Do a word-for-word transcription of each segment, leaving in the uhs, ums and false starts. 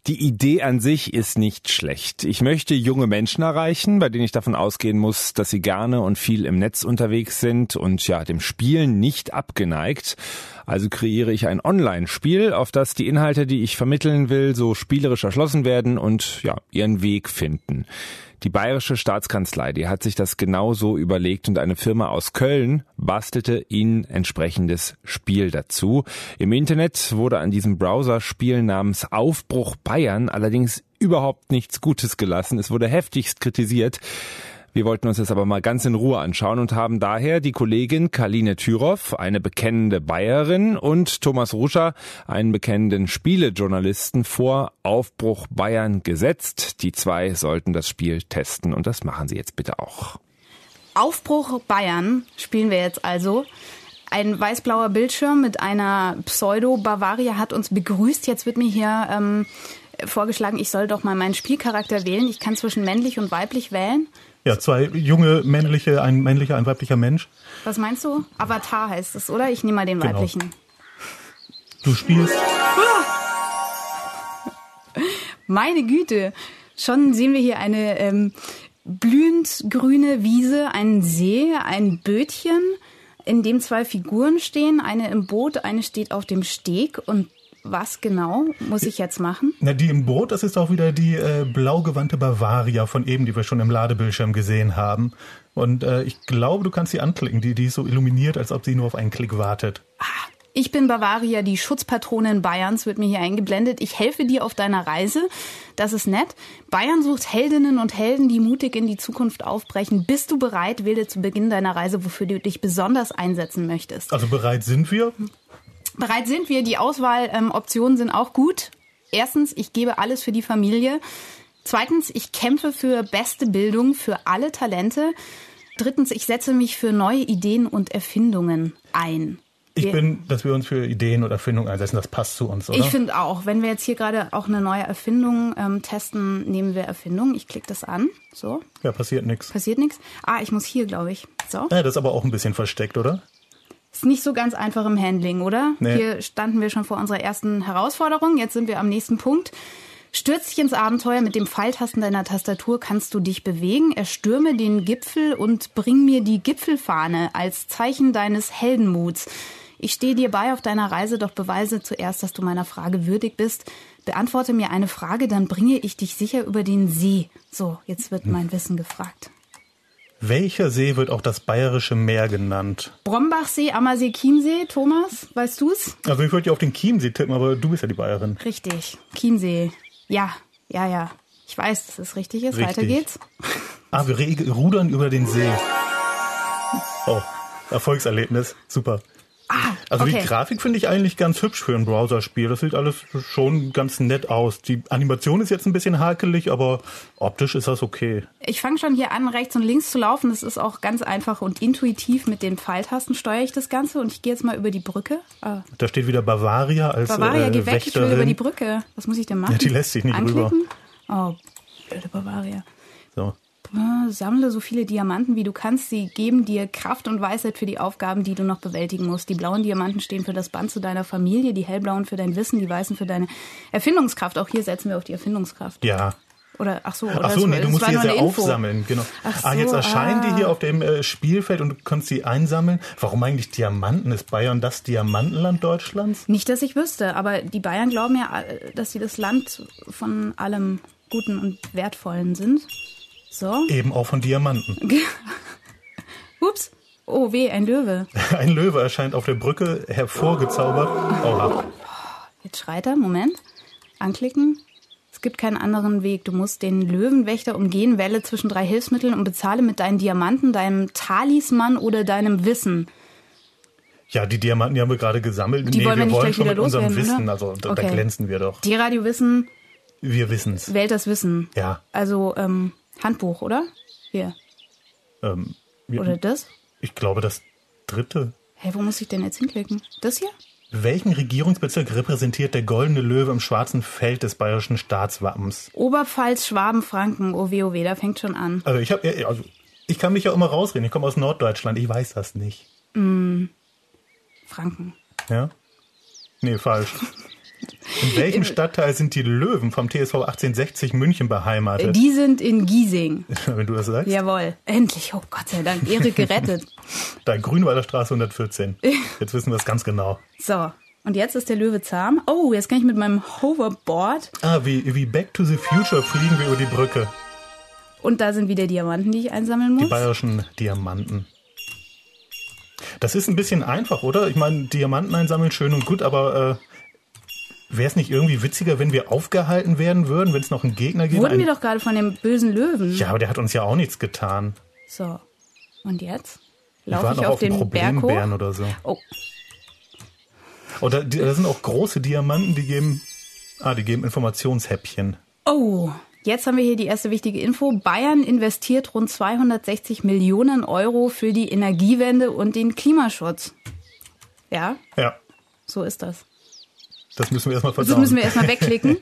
Die Idee an sich ist nicht schlecht. Ich möchte junge Menschen erreichen, bei denen ich davon ausgehen muss, dass sie gerne und viel im Netz unterwegs sind und ja, dem Spielen nicht abgeneigt. Also kreiere ich ein Online-Spiel, auf das die Inhalte, die ich vermitteln will, so spielerisch erschlossen werden und ja, ihren Weg finden. Die Bayerische Staatskanzlei, die hat sich das genauso überlegt und eine Firma aus Köln bastelte ihnen entsprechendes Spiel dazu. Im Internet wurde an diesem Browserspiel namens Aufbruch Bayern allerdings überhaupt nichts Gutes gelassen. Es wurde heftigst kritisiert. Wir wollten uns das aber mal ganz in Ruhe anschauen und haben daher die Kollegin Karline Thüroff, eine bekennende Bayerin, und Thomas Ruscher, einen bekennenden Spielejournalisten, vor Aufbruch Bayern gesetzt. Die zwei sollten das Spiel testen und das machen sie jetzt bitte auch. Aufbruch Bayern spielen wir jetzt also. Ein weiß-blauer Bildschirm mit einer Pseudo-Bavaria hat uns begrüßt. Jetzt wird mir hier ähm, vorgeschlagen, ich soll doch mal meinen Spielcharakter wählen. Ich kann zwischen männlich und weiblich wählen. Ja, zwei junge männliche, ein männlicher, ein weiblicher Mensch. Was meinst du? Avatar heißt es, oder? Ich nehme mal den Genau. weiblichen. Du spielst... Meine Güte, schon sehen wir hier eine ähm, blühend grüne Wiese, einen See, ein Bötchen, in dem zwei Figuren stehen. Eine im Boot, eine steht auf dem Steg. Und was genau muss ich jetzt machen? Na, die im Boot, das ist auch wieder die äh, blau gewandte Bavaria von eben, die wir schon im Ladebildschirm gesehen haben. Und äh, ich glaube, du kannst sie anklicken. Die, die ist so illuminiert, als ob sie nur auf einen Klick wartet. Ah, ich bin Bavaria, die Schutzpatronin Bayerns, wird mir hier eingeblendet. Ich helfe dir auf deiner Reise. Das ist nett. Bayern sucht Heldinnen und Helden, die mutig in die Zukunft aufbrechen. Bist du bereit? Wähle zu Beginn deiner Reise, wofür du dich besonders einsetzen möchtest. Also bereit sind wir? Bereit sind wir. Die Auswahloptionen ähm, sind auch gut. Erstens, ich gebe alles für die Familie. Zweitens, ich kämpfe für beste Bildung für alle Talente. Drittens, ich setze mich für neue Ideen und Erfindungen ein. Ich wir, bin, dass wir uns für Ideen oder Erfindungen einsetzen, das passt zu uns, oder? Ich finde auch. Wenn wir jetzt hier gerade auch eine neue Erfindung ähm, testen, nehmen wir Erfindung. Ich klicke das an. So. Ja, passiert nichts. Passiert nichts. Ah, ich muss hier, glaube ich. So. Ja, das ist aber auch ein bisschen versteckt, oder? Ist nicht so ganz einfach im Handling, oder? Nee. Hier standen wir schon vor unserer ersten Herausforderung. Jetzt sind wir am nächsten Punkt. Stürz dich ins Abenteuer. Mit dem Pfeiltasten deiner Tastatur kannst du dich bewegen. Erstürme den Gipfel und bring mir die Gipfelfahne als Zeichen deines Heldenmuts. Ich stehe dir bei auf deiner Reise, doch beweise zuerst, dass du meiner Frage würdig bist. Beantworte mir eine Frage, dann bringe ich dich sicher über den See. So, jetzt wird mein Wissen gefragt. Welcher See wird auch das Bayerische Meer genannt? Brombachsee, Ammersee, Chiemsee. Thomas, weißt du's? Also ich würde ja auf den Chiemsee tippen, aber du bist ja die Bayerin. Richtig, Chiemsee. Ja, ja, ja. Ich weiß, dass es richtig ist. Richtig. Weiter geht's. Ah, wir re- rudern über den See. Oh, Erfolgserlebnis. Super. Ah, Also okay. die Grafik finde ich eigentlich ganz hübsch für ein Browserspiel. Das sieht alles schon ganz nett aus. Die Animation ist jetzt ein bisschen hakelig, aber optisch ist das okay. Ich fange schon hier an, rechts und links zu laufen. Das ist auch ganz einfach und intuitiv. Mit den Pfeiltasten steuere ich das Ganze und ich gehe jetzt mal über die Brücke. Ah. Da steht wieder Bavaria als Bavaria, äh, geh weg, Wächterin. ich will über die Brücke. Was muss ich denn machen? Ja, die lässt sich nicht Anklicken? rüber. Oh, blöde Bavaria. So. Sammle so viele Diamanten, wie du kannst. Sie geben dir Kraft und Weisheit für die Aufgaben, die du noch bewältigen musst. Die blauen Diamanten stehen für das Band zu deiner Familie, die hellblauen für dein Wissen, die weißen für deine Erfindungskraft. Auch hier setzen wir auf die Erfindungskraft. Ja. Oder, ach so, oder Ach so, das, nee, du das musst war die nur jetzt eine ja Info. aufsammeln, genau. Ach ah, jetzt so, erscheinen ah. die hier auf dem äh, Spielfeld und du kannst sie einsammeln. Warum eigentlich Diamanten? Ist Bayern das Diamantenland Deutschlands? Nicht, dass ich wüsste, aber die Bayern glauben ja, dass sie das Land von allem Guten und Wertvollen sind. So. Eben auch von Diamanten. Ups. Oh weh, ein Löwe. Ein Löwe erscheint auf der Brücke, hervorgezaubert. Oha. Jetzt schreit er, Moment. Anklicken. Es gibt keinen anderen Weg. Du musst den Löwenwächter umgehen, wähle zwischen drei Hilfsmitteln und bezahle mit deinen Diamanten, deinem Talisman oder deinem Wissen. Ja, die Diamanten, die haben wir gerade gesammelt. Die nee, wollen wir wir nicht wollen gleich schon wieder mit unserem loswerden, Wissen, oder? also da, Okay. da glänzen wir doch. Die Radio-Wissen Wir wissen's. wählt das Wissen. Ja. Also ähm, Handbuch, oder? Hier. Ähm, wir, Oder das? Ich glaube, das dritte. Hey, wo muss ich denn jetzt hinklicken? Das hier? Welchen Regierungsbezirk repräsentiert der goldene Löwe im schwarzen Feld des bayerischen Staatswappens? Oberpfalz, Schwaben, Franken. Oh weh, oh weh, da fängt schon an. Also ich habe, also ich kann mich ja immer rausreden. Ich komme aus Norddeutschland. Ich weiß das nicht. Mm, Franken. Ja? Nee, falsch. In welchem Stadtteil sind die Löwen vom T S V achtzehnhundertsechzig München beheimatet? Die sind in Giesing. Wenn du das sagst. Jawohl. Endlich. Oh Gott sei Dank. Ehre gerettet. Da Grünwalder Straße hundertvierzehn. Jetzt wissen wir es ganz genau. So. Und jetzt ist der Löwe zahm. Oh, jetzt kann ich mit meinem Hoverboard. Ah, wie, wie Back to the Future fliegen wir über die Brücke. Und da sind wieder Diamanten, die ich einsammeln muss. Die bayerischen Diamanten. Das ist ein bisschen einfach, oder? Ich meine, Diamanten einsammeln, schön und gut, aber äh, wäre es nicht irgendwie witziger, wenn wir aufgehalten werden würden, wenn es noch einen Gegner gibt? Wurden ein... wir doch gerade von dem bösen Löwen. Ja, aber der hat uns ja auch nichts getan. So. Und jetzt? Wir Laufe waren ich auch auf auf den einen Berg hoch? Problembären oder so. Oh. Oder die, da sind auch große Diamanten, die geben, ah, die geben Informationshäppchen. Oh. Jetzt haben wir hier die erste wichtige Info. Bayern investiert rund zweihundertsechzig Millionen Euro für die Energiewende und den Klimaschutz. Ja? Ja. So ist das. Das müssen wir erstmal verdauen. Das müssen wir erstmal wegklicken.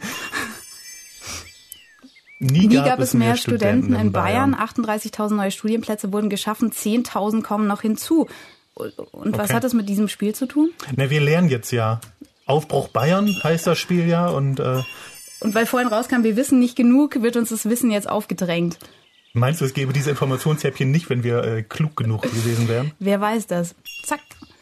Nie, Nie gab, gab es mehr, mehr Studenten, Studenten in Bayern. Bayern. achtunddreißigtausend neue Studienplätze wurden geschaffen. zehntausend kommen noch hinzu. Und was Okay. hat das mit diesem Spiel zu tun? Na, wir lernen jetzt ja. Aufbruch Bayern heißt das Spiel ja. Und äh, Und weil vorhin rauskam, wir wissen nicht genug, wird uns das Wissen jetzt aufgedrängt. meinst du, es gäbe diese Informationshäppchen nicht, wenn wir äh, klug genug gewesen wären? Wer weiß das? Zack.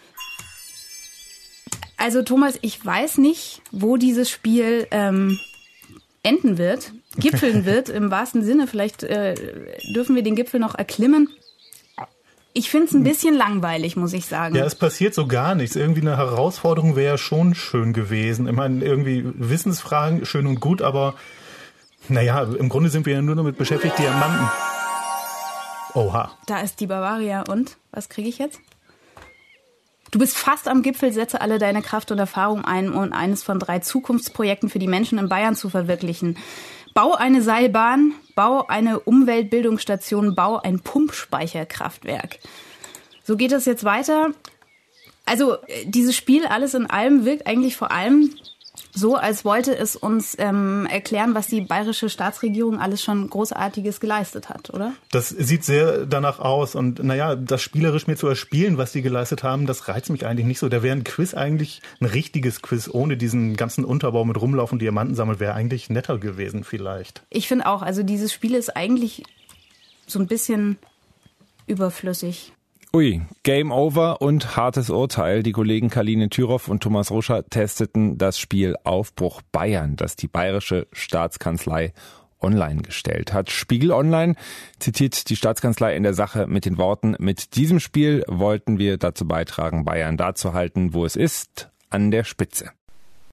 Also Thomas, ich weiß nicht, wo dieses Spiel ähm, enden wird, gipfeln wird, im wahrsten Sinne. Vielleicht äh, dürfen wir den Gipfel noch erklimmen. Ich finde es ein bisschen langweilig, muss ich sagen. Ja, es passiert so gar nichts. Irgendwie eine Herausforderung wäre schon schön gewesen. Ich meine, irgendwie Wissensfragen, schön und gut, aber naja, im Grunde sind wir ja nur damit beschäftigt, Diamanten. Oha. Da ist die Bavaria. Und? Was kriege ich jetzt? Du bist fast am Gipfel, setze alle deine Kraft und Erfahrung ein, um eines von drei Zukunftsprojekten für die Menschen in Bayern zu verwirklichen. Bau eine Seilbahn, bau eine Umweltbildungsstation, bau ein Pumpspeicherkraftwerk. So geht das jetzt weiter. Also dieses Spiel, alles in allem, wirkt eigentlich vor allem so, als wollte es uns ähm, erklären, was die bayerische Staatsregierung alles schon Großartiges geleistet hat, oder? Das sieht sehr danach aus. Und naja, das spielerisch mir zu erspielen, was die geleistet haben, das reizt mich eigentlich nicht so. Da wäre ein Quiz eigentlich, ein richtiges Quiz, ohne diesen ganzen Unterbau mit Rumlaufen und Diamanten sammeln, wäre eigentlich netter gewesen vielleicht. Ich finde auch, also dieses Spiel ist eigentlich so ein bisschen überflüssig. Ui, Game Over und hartes Urteil. Die Kollegen Karline Thüroff und Thomas Ruscher testeten das Spiel Aufbruch Bayern, das die bayerische Staatskanzlei online gestellt hat. Spiegel Online zitiert die Staatskanzlei in der Sache mit den Worten: Mit diesem Spiel wollten wir dazu beitragen, Bayern da zu halten, wo es ist, an der Spitze.